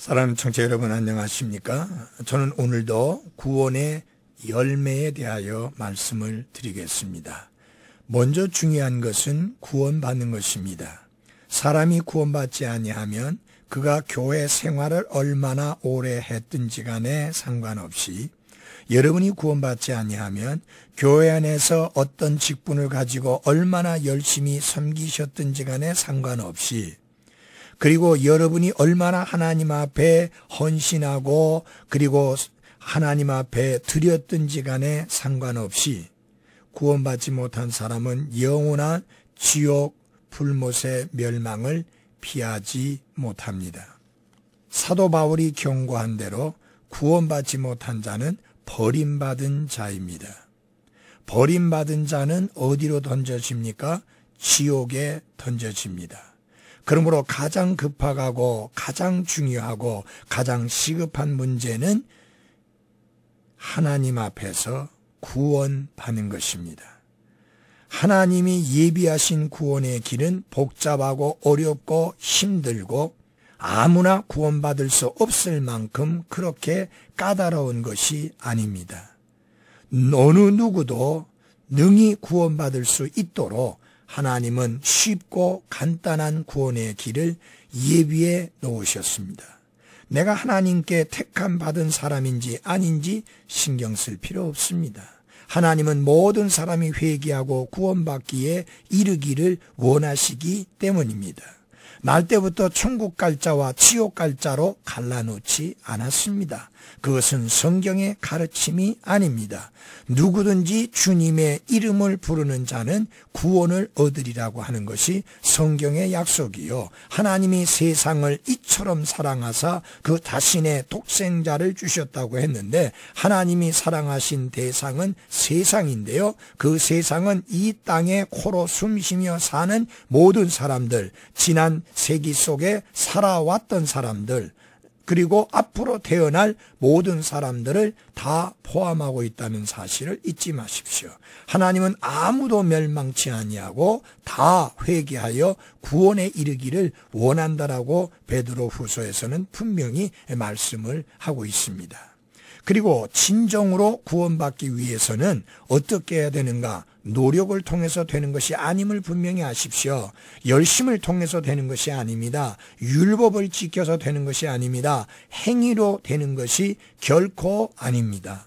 사랑하는 청취자 여러분 안녕하십니까? 저는 오늘도 구원의 열매에 대하여 말씀을 드리겠습니다. 먼저 중요한 것은 구원받는 것입니다. 사람이 구원받지 아니하면 그가 교회 생활을 얼마나 오래 했든지 간에 상관없이, 여러분이 구원받지 아니하면 교회 안에서 어떤 직분을 가지고 얼마나 열심히 섬기셨든지 간에 상관없이, 그리고 여러분이 얼마나 하나님 앞에 헌신하고 그리고 하나님 앞에 드렸든지 간에 상관없이 구원받지 못한 사람은 영원한 지옥 불못의 멸망을 피하지 못합니다. 사도 바울이 경고한 대로 구원받지 못한 자는 버림받은 자입니다. 버림받은 자는 어디로 던져집니까? 지옥에 던져집니다. 그러므로 가장 급하고 가장 중요하고 가장 시급한 문제는 하나님 앞에서 구원받는 것입니다. 하나님이 예비하신 구원의 길은 복잡하고 어렵고 힘들고 아무나 구원받을 수 없을 만큼 그렇게 까다로운 것이 아닙니다. 어느 누구도 능히 구원받을 수 있도록 하나님은 쉽고 간단한 구원의 길을 예비해 놓으셨습니다. 내가 하나님께 택함 받은 사람인지 아닌지 신경 쓸 필요 없습니다. 하나님은 모든 사람이 회개하고 구원받기에 이르기를 원하시기 때문입니다. 날 때부터 천국 갈 자와 지옥 갈 자로 갈라놓지 않았습니다. 그것은 성경의 가르침이 아닙니다. 누구든지 주님의 이름을 부르는 자는 구원을 얻으리라고 하는 것이 성경의 약속이요, 하나님이 세상을 이처럼 사랑하사 그 자신의 독생자를 주셨다고 했는데, 하나님이 사랑하신 대상은 세상인데요, 그 세상은 이 땅에 코로 숨쉬며 사는 모든 사람들, 지난 세기 속에 살아왔던 사람들, 그리고 앞으로 태어날 모든 사람들을 다 포함하고 있다는 사실을 잊지 마십시오. 하나님은 아무도 멸망치 아니하고 다 회개하여 구원에 이르기를 원한다라고 베드로후서에서는 분명히 말씀을 하고 있습니다. 그리고 진정으로 구원받기 위해서는 어떻게 해야 되는가? 노력을 통해서 되는 것이 아님을 분명히 아십시오. 열심을 통해서 되는 것이 아닙니다. 율법을 지켜서 되는 것이 아닙니다. 행위로 되는 것이 결코 아닙니다.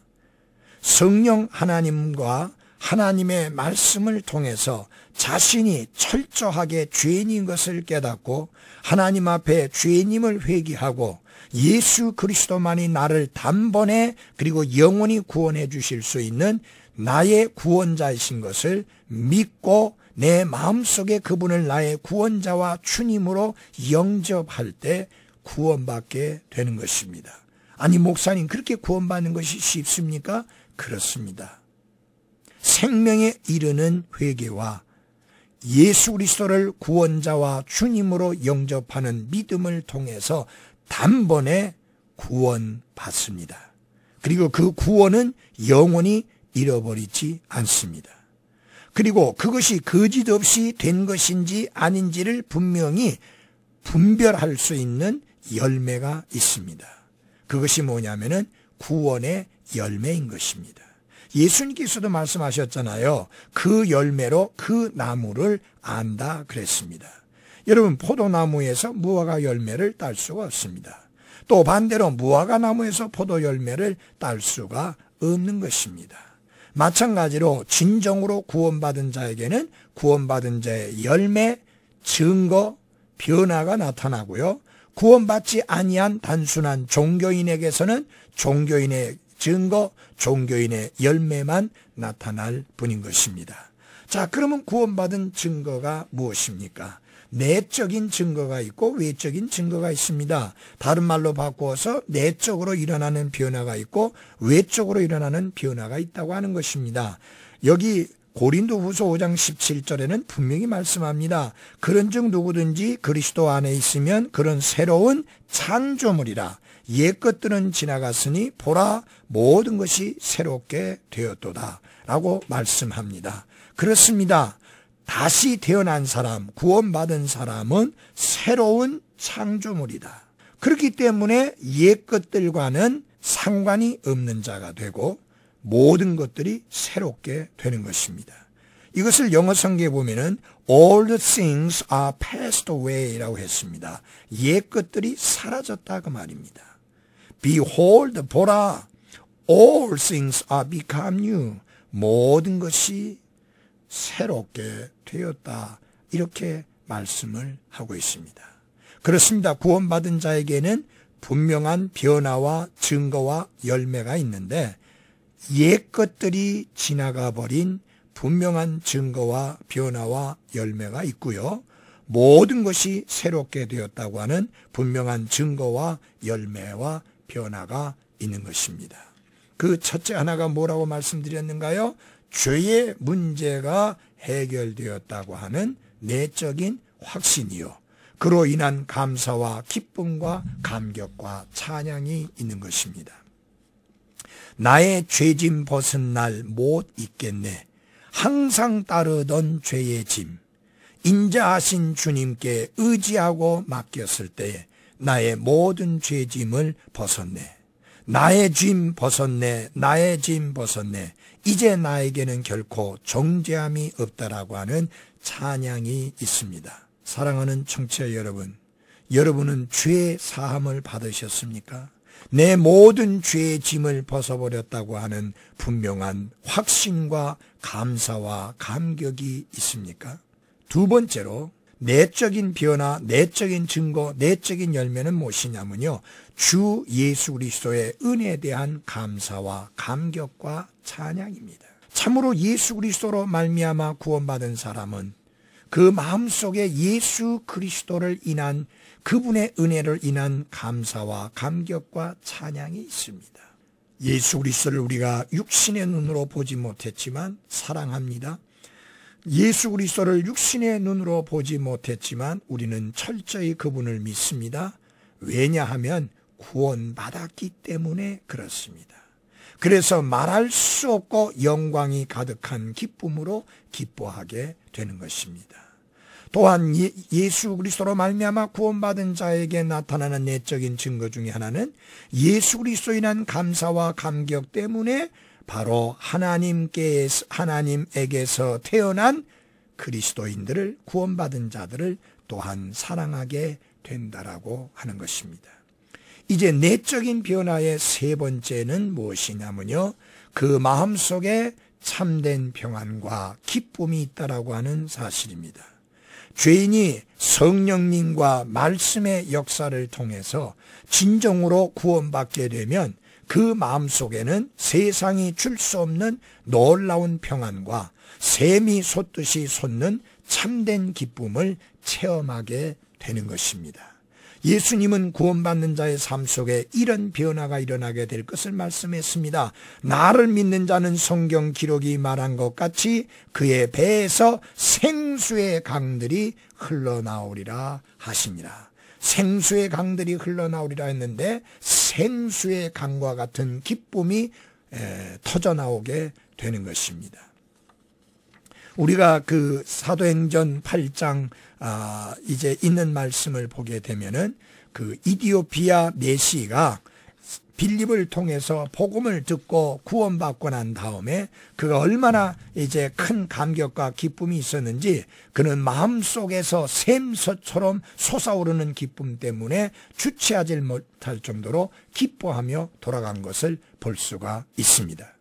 성령 하나님과 하나님의 말씀을 통해서 자신이 철저하게 죄인인 것을 깨닫고 하나님 앞에 죄인임을 회개하고 예수 그리스도만이 나를 단번에 그리고 영원히 구원해 주실 수 있는 나의 구원자이신 것을 믿고 내 마음속에 그분을 나의 구원자와 주님으로 영접할 때 구원받게 되는 것입니다. 아니, 목사님, 그렇게 구원받는 것이 쉽습니까? 그렇습니다. 생명에 이르는 회개와 예수 그리스도를 구원자와 주님으로 영접하는 믿음을 통해서 단번에 구원받습니다. 그리고 그 구원은 영원히 잃어버리지 않습니다. 그리고 그것이 거짓 없이 된 것인지 아닌지를 분명히 분별할 수 있는 열매가 있습니다. 그것이 뭐냐면은 구원의 열매인 것입니다. 예수님께서도 말씀하셨잖아요. 그 열매로 그 나무를 안다 그랬습니다. 여러분, 포도나무에서 무화과 열매를 딸 수가 없습니다. 또 반대로 무화과 나무에서 포도 열매를 딸 수가 없는 것입니다. 마찬가지로 진정으로 구원받은 자에게는 구원받은 자의 열매, 증거, 변화가 나타나고요, 구원받지 아니한 단순한 종교인에게서는 종교인의 증거, 종교인의 열매만 나타날 뿐인 것입니다. 자, 그러면 구원받은 증거가 무엇입니까? 내적인 증거가 있고 외적인 증거가 있습니다. 다른 말로 바꾸어서 내적으로 일어나는 변화가 있고 외적으로 일어나는 변화가 있다고 하는 것입니다. 여기 고린도후서 5장 17절에는 분명히 말씀합니다. 그런즉 누구든지 그리스도 안에 있으면 그런 새로운 창조물이라. 옛 것들은 지나갔으니 보라 모든 것이 새롭게 되었도다 라고 말씀합니다. 그렇습니다. 다시 태어난 사람, 구원받은 사람은 새로운 창조물이다. 그렇기 때문에 옛 것들과는 상관이 없는 자가 되고 모든 것들이 새롭게 되는 것입니다. 이것을 영어 성경에 보면은 all the things are passed away 라고 했습니다. 옛 것들이 사라졌다 그 말입니다. Behold, 보라, all things are become new. 모든 것이 새롭게 되었다. 이렇게 말씀을 하고 있습니다. 그렇습니다. 구원받은 자에게는 분명한 변화와 증거와 열매가 있는데 옛 것들이 지나가 버린 분명한 증거와 변화와 열매가 있고요. 모든 것이 새롭게 되었다고 하는 분명한 증거와 열매와 변화가 있는 것입니다. 그 첫째 하나가 뭐라고 말씀드렸는가요? 죄의 문제가 해결되었다고 하는 내적인 확신이요. 그로 인한 감사와 기쁨과 감격과 찬양이 있는 것입니다. 나의 죄짐 벗은 날 못 잊겠네. 항상 따르던 죄의 짐. 인자하신 주님께 의지하고 맡겼을 때 나의 모든 죄짐을 벗었네. 나의 짐 벗었네. 나의 짐 벗었네. 이제 나에게는 결코 정죄함이 없다라고 하는 찬양이 있습니다. 사랑하는 청취자 여러분, 여러분은 죄 사함을 받으셨습니까? 내 모든 죄의 짐을 벗어버렸다고 하는 분명한 확신과 감사와 감격이 있습니까? 두 번째로 내적인 변화, 내적인 증거, 내적인 열매는 무엇이냐면요. 주 예수 그리스도의 은혜에 대한 감사와 감격과 찬양입니다. 참으로 예수 그리스도로 말미암아 구원받은 사람은 그 마음속에 예수 그리스도를 인한 그분의 은혜를 인한 감사와 감격과 찬양이 있습니다. 예수 그리스도를 우리가 육신의 눈으로 보지 못했지만 사랑합니다. 예수 그리스도를 육신의 눈으로 보지 못했지만 우리는 철저히 그분을 믿습니다. 왜냐하면 구원받았기 때문에 그렇습니다. 그래서 말할 수 없고 영광이 가득한 기쁨으로 기뻐하게 되는 것입니다. 또한 예수 그리스도로 말미암아 구원받은 자에게 나타나는 내적인 증거 중에 하나는 예수 그리스도에 인한 감사와 감격 때문에 바로 하나님에게서 태어난 그리스도인들을 구원받은 자들을 또한 사랑하게 된다라고 하는 것입니다. 이제 내적인 변화의 세 번째는 무엇이냐면요. 그 마음속에 참된 평안과 기쁨이 있다라고 하는 사실입니다. 죄인이 성령님과 말씀의 역사를 통해서 진정으로 구원받게 되면 그 마음속에는 세상이 줄 수 없는 놀라운 평안과 샘이 솟듯이 솟는 참된 기쁨을 체험하게 되는 것입니다. 예수님은 구원받는 자의 삶 속에 이런 변화가 일어나게 될 것을 말씀했습니다. 나를 믿는 자는 성경 기록이 말한 것 같이 그의 배에서 생수의 강들이 흘러나오리라 하시니라. 생수의 강들이 흘러나오리라 했는데 생수의 강과 같은 기쁨이 터져나오게 되는 것입니다. 우리가 그 사도행전 8장 이제 있는 말씀을 보게 되면은 그 이디오피아 내시가 빌립을 통해서 복음을 듣고 구원받고 난 다음에 그가 얼마나 이제 큰 감격과 기쁨이 있었는지 그는 마음속에서 샘처럼 솟아오르는 기쁨 때문에 주체하지 못할 정도로 기뻐하며 돌아간 것을 볼 수가 있습니다.